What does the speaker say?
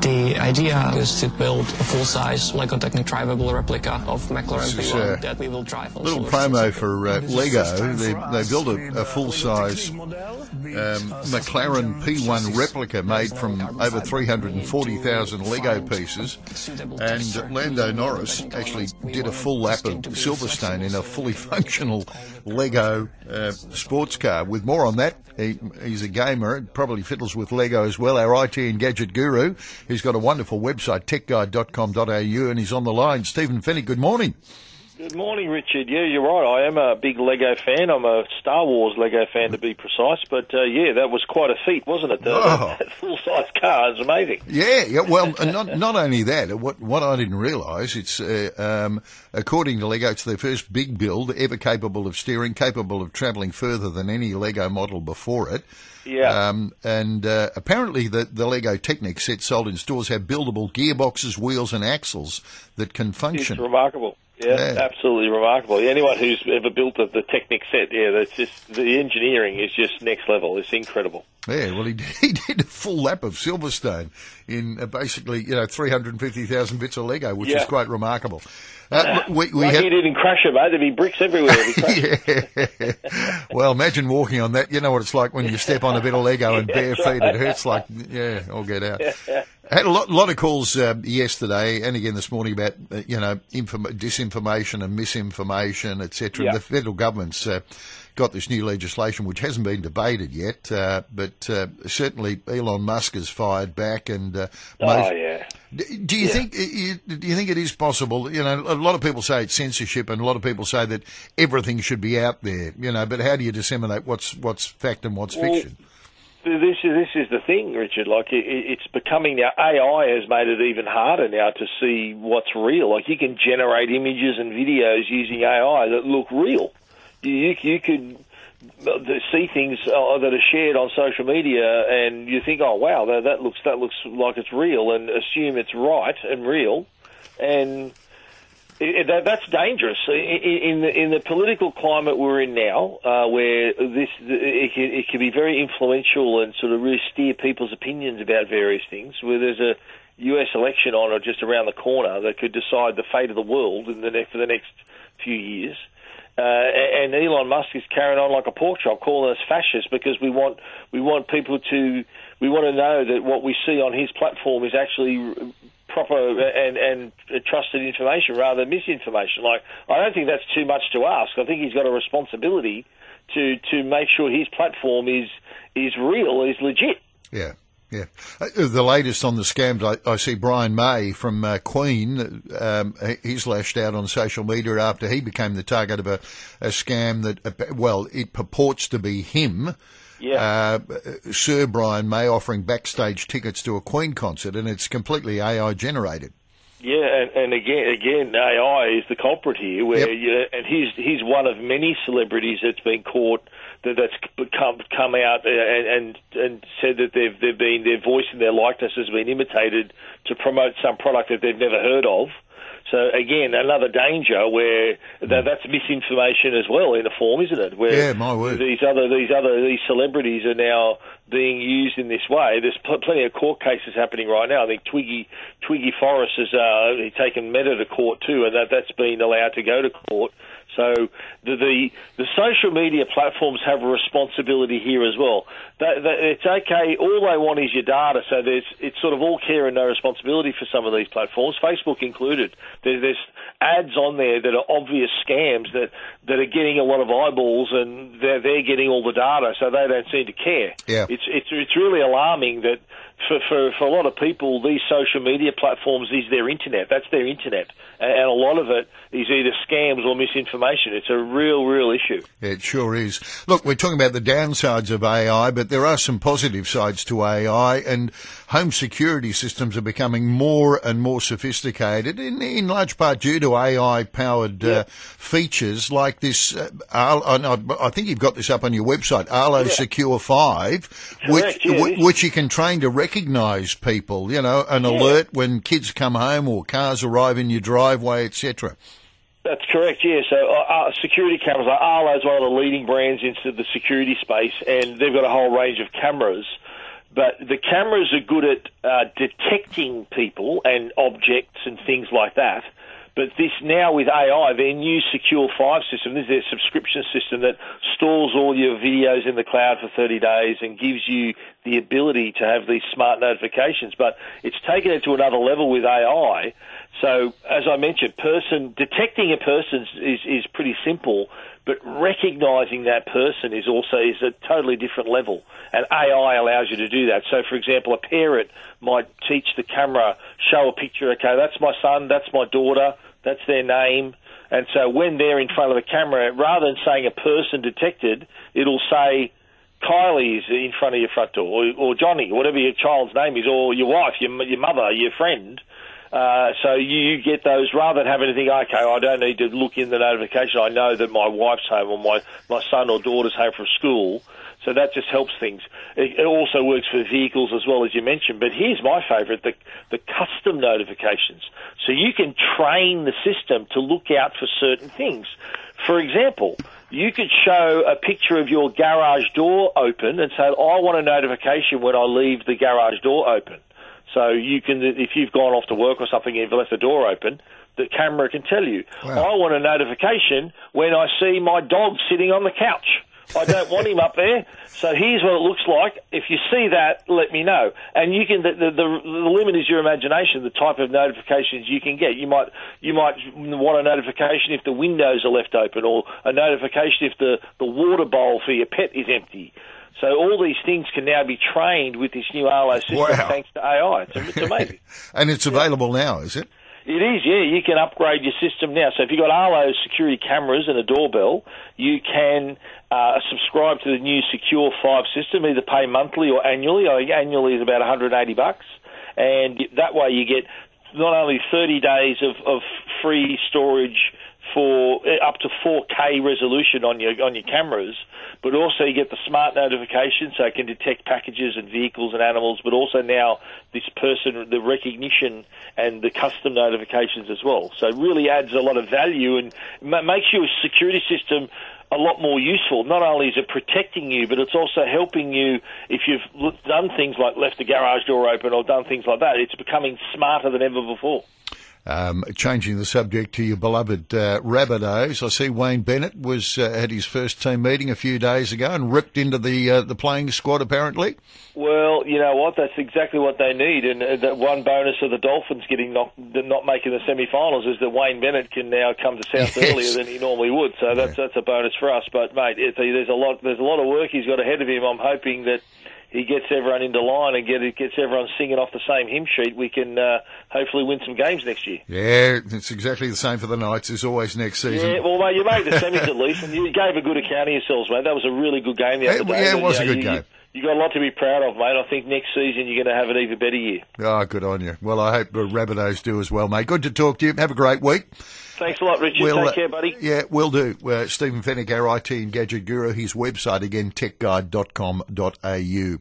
The idea is to build a full-size Lego Technic drivable replica of McLaren P1 that we will drive on. Little promo for Lego. They built a full-size McLaren P1 replica made from over 340,000 Lego pieces, and Lando Norris actually did a full lap of Silverstone in a fully functional Lego sports car. With more on that, he's a gamer, probably fiddles with Lego as well, our IT and gadget guru. He's got a wonderful website, techguide.com.au, and he's on the line. Stephen Fennick, good morning. Good morning, Richard. Yeah, you're right. I am a big Lego fan. I'm a Star Wars Lego fan, to be precise. But, yeah, that was quite a feat, wasn't it? That full-size car is amazing. Yeah. Well, not only that, what I didn't realise, it's, according to Lego, it's their first big build ever capable of steering, capable of travelling further than any Lego model before it. Yeah. Apparently the Lego Technic sets sold in stores have buildable gearboxes, wheels and axles that can function. It's remarkable. Yeah, absolutely remarkable. Anyone who's ever built the Technic set, that's just, the engineering is just next level. It's incredible. Yeah, well, he did a full lap of Silverstone in basically, 350,000 bits of Lego, which is quite remarkable. He didn't crash it, mate. There'd be bricks everywhere. Yeah. Well, imagine walking on that. You know what it's like when you step on a bit of Lego and bare feet. It hurts like, I'll get out. I had a lot of calls yesterday and again this morning about, disinformation and misinformation, etc. The federal government's got this new legislation which hasn't been debated yet, but certainly Elon Musk has fired back. And do you think it is possible? A lot of people say it's censorship, and a lot of people say that everything should be out there. But how do you disseminate what's fact and what's fiction? This is the thing, Richard. Like it's becoming now. AI has made it even harder now to see what's real. Like you can generate images and videos using AI that look real. You could see things that are shared on social media, and you think, oh wow, that looks like it's real, and assume it's right and real, and that's dangerous in the political climate we're in now, where it can be very influential and sort of really steer people's opinions about various things. Where there's a US election on or just around the corner that could decide the fate of the world for the next few years. And Elon Musk is carrying on like a pork chop, calling us fascists because we want people to know that what we see on his platform is actually proper and trusted information rather than misinformation. Like, I don't think that's too much to ask. I think he's got a responsibility to make sure his platform is real, is legit. Yeah. Yeah. The latest on the scams, I see Brian May from Queen, he's lashed out on social media after he became the target of a scam that, it purports to be him. Yeah. Sir Brian May offering backstage tickets to a Queen concert, and it's completely AI generated. Yeah, and again, AI is the culprit here. And he's one of many celebrities that's been caught that's come out and said that their voice and their likeness has been imitated to promote some product that they've never heard of. So again, another danger where that's misinformation as well in a form, isn't it? Where my word. These celebrities are now being used in this way. There's plenty of court cases happening right now. I think Twiggy Forrest has taken Meta to court too, and that's been allowed to go to court. So the social media platforms have a responsibility here as well. It's okay. All they want is your data. So it's sort of all care and no responsibility for some of these platforms, Facebook included. There's ads on there that are obvious scams that are getting a lot of eyeballs, and they're getting all the data, so they don't seem to care. Yeah. It's really alarming that for a lot of people, these social media platforms is their internet. That's their internet. And a lot of it is either scams or misinformation. It's a real issue. It sure is. Look, we're talking about the downsides of AI, but there are some positive sides to AI, and home security systems are becoming more and more sophisticated, in large part due to AI-powered features like this. I think you've got this up on your website, Arlo Secure 5, which you can train to recognise people, an alert when kids come home or cars arrive in your driveway, etc. That's correct, yeah. So security cameras, like Arlo is one of the leading brands into the security space, and they've got a whole range of cameras But the cameras are good at detecting people and objects and things like that. But this now with AI, their new Secure 5 system, this is their subscription system that stores all your videos in the cloud for 30 days and gives you the ability to have these smart notifications. But it's taken it to another level with AI. So, as I mentioned, detecting a person is pretty simple, but recognising that person is a totally different level. And AI allows you to do that. So, for example, a parent might teach the camera, show a picture, okay, that's my son, that's my daughter, that's their name. And so when they're in front of the camera, rather than saying a person detected, it'll say Kylie's in front of your front door, or Johnny, whatever your child's name is, or your wife, your mother, your friend. So you get those, rather than having to think, okay, I don't need to look in the notification, I know that my wife's home or my son or daughter's home from school. So that just helps things. It also works for vehicles as well, as you mentioned. But here's my favourite, the custom notifications. So you can train the system to look out for certain things. For example, you could show a picture of your garage door open and say, I want a notification when I leave the garage door open. So you can, if you've gone off to work or something, you've left the door open, the camera can tell you. Wow. I want a notification when I see my dog sitting on the couch. I don't want him up there. So here's what it looks like. If you see that, let me know. And you can. The limit is your imagination. The type of notifications you can get. You might want a notification if the windows are left open, or a notification if the water bowl for your pet is empty. So all these things can now be trained with this new Arlo system. Wow. Thanks to AI. It's amazing. And it's available now, is it? It is, yeah. You can upgrade your system now. So if you've got Arlo security cameras and a doorbell, you can subscribe to the new Secure 5 system, either pay monthly or annually. I think annually is about $180. And that way you get not only 30 days of free storage for up to 4K resolution on your cameras, but also you get the smart notification, so it can detect packages and vehicles and animals, but also now this person, the recognition and the custom notifications as well. So it really adds a lot of value and makes your security system a lot more useful. Not only is it protecting you, but it's also helping you if you've done things like left the garage door open or done things like that. It's becoming smarter than ever before. Changing the subject to your beloved Rabbitohs, I see Wayne Bennett was at his first team meeting a few days ago and ripped into the playing squad, apparently. Well, you know what? That's exactly what they need. And that one bonus of the Dolphins not making the semi-finals is that Wayne Bennett can now come to South earlier than he normally would. So that's a bonus for us. But mate, there's a lot of work he's got ahead of him. I'm hoping that he gets everyone into line and gets everyone singing off the same hymn sheet. We can hopefully win some games next year. Yeah, it's exactly the same for the Knights. There's always next season. Yeah, well, mate, you made the semis at least, and you gave a good account of yourselves, mate. That was a really good game the other day. Yeah, it was a good game. You got a lot to be proud of, mate. I think next season you're going to have an even better year. Oh, good on you. Well, I hope the Rabbitohs do as well, mate. Good to talk to you. Have a great week. Thanks a lot, Richard. Take care, buddy. Yeah, will do. Stephen Fennick, our IT and gadget guru. His website again, techguide.com.au.